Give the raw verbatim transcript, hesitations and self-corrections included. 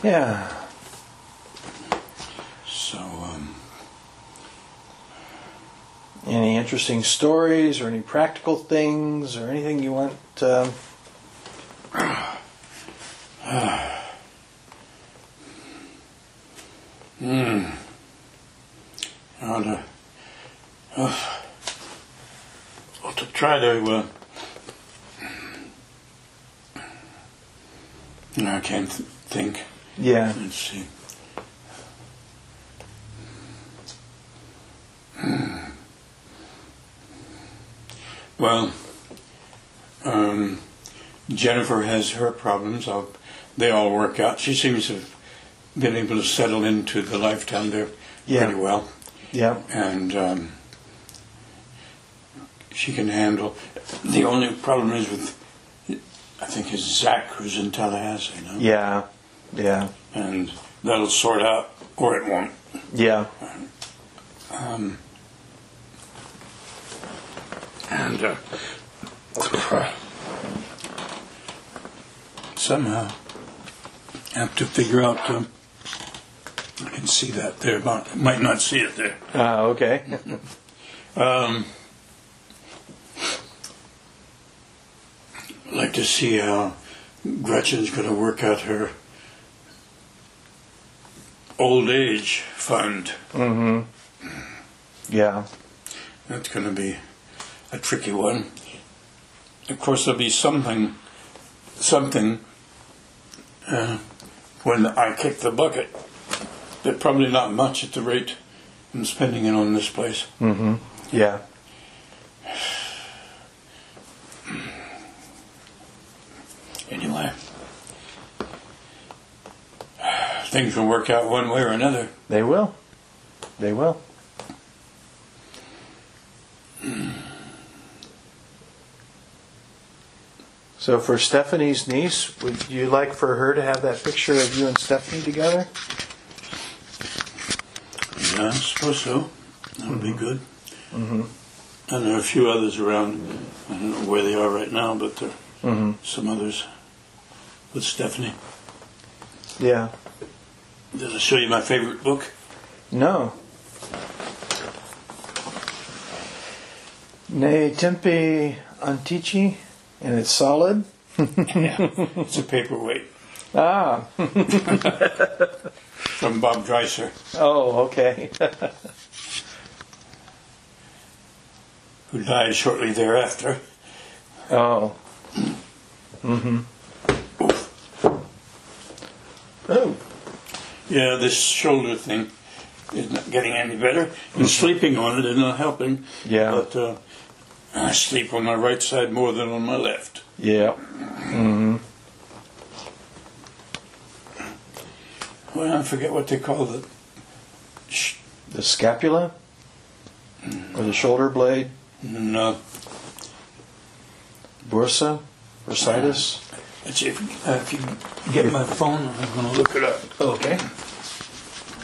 Yeah. So, um, any interesting stories or any practical things or anything you want? Um... hmm. How to, uh, well, to try to, uh, I can't th- think. Yeah. Let's see. Well, um, Jennifer has her problems. I'll, they all work out. She seems to have been able to settle into the life down there Yeah. pretty well. Yeah. And um, she can handle. The only problem is with, I think, is Zach, who's in Tallahassee now. Yeah. Yeah. And that'll sort out, or it won't. Yeah. Um, and uh, somehow I have to figure out. Um, I can see that there, but I might not see it there. Ah, okay. um, I'd like to see how Gretchen's going to work out her old age fund. Mm-hmm. Yeah. That's going to be a tricky one. Of course, there'll be something, something uh, when I kick the bucket, but probably not much at the rate I'm spending it on this place. Mm-hmm. Yeah. Anyway, things will work out one way or another. They will. They will. So for Stephanie's niece, would you like for her to have that picture of you and Stephanie together? Yeah, I suppose so. That would Mm-hmm. be good. Mm-hmm. And there are a few others around. I don't know where they are right now, but there are Mm-hmm. some others with Stephanie. Yeah. Did I show you my favorite book? No. Ne Tempi Antici, and it's solid. Yeah, it's a paperweight Ah. from Bob Dreiser, Oh, okay. who died shortly thereafter. Oh. Mm-hmm. Oh. Yeah, this shoulder thing is not getting any better. And sleeping on it is not helping. Yeah. But uh, I sleep on my right side more than on my left. Yeah. Mm-hmm. Well, I forget what they call it. Sh- The scapula? Or the shoulder blade? no. Bursa? Bursitis? Let's see if, uh, if you get my phone, I'm going to look it up. Okay.